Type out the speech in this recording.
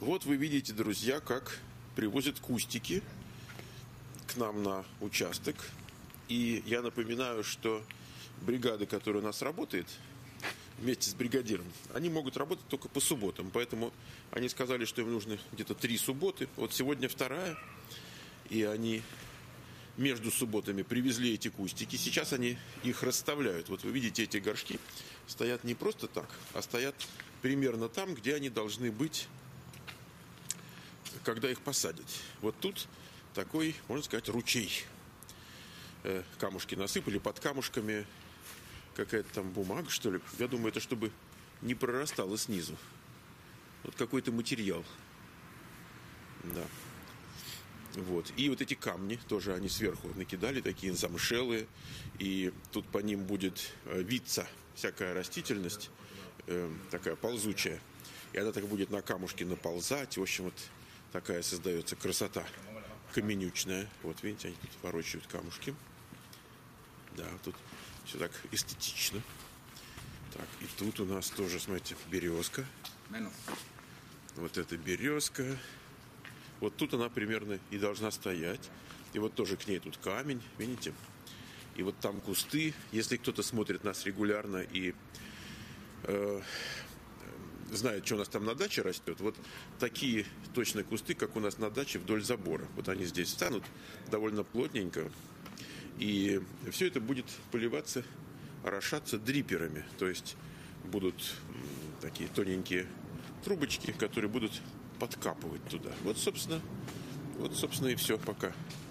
Вот вы видите, друзья, как привозят кустики к нам на участок. И я напоминаю, что бригада, которая у нас работает вместе с бригадиром, они могут работать только по субботам. Поэтому они сказали, что им нужно где-то 3 субботы. Вот сегодня 2, и они между субботами привезли эти кустики. Сейчас они их расставляют. Вот вы видите, эти горшки стоят не просто так, а стоят примерно там, где они должны быть, когда их посадят. Вот тут такой, можно сказать, ручей. Камушки насыпали, под камушками какая-то там бумага, что ли. Я думаю, это чтобы не прорастало снизу. Вот какой-то материал. Да. Вот. И вот эти камни тоже они сверху накидали, такие замшелые. И тут по ним будет виться всякая растительность, такая ползучая. И она так будет на камушке наползать. В общем, вот такая создается красота каменючная. Вот видите, они тут ворочают камушки. Да, тут все так эстетично. Так, и тут у нас тоже, смотрите, березка. Вот эта березка. Вот тут она примерно и должна стоять. И вот тоже к ней тут камень, видите? И вот там кусты. Если кто-то смотрит нас регулярно и знает, что у нас там на даче растет, вот такие точно кусты, как у нас на даче вдоль забора. Вот они здесь станут довольно плотненько. И все это будет поливаться, орошаться дриперами. То есть будут такие тоненькие трубочки, которые будут подкапывать туда. Вот, собственно, и все пока.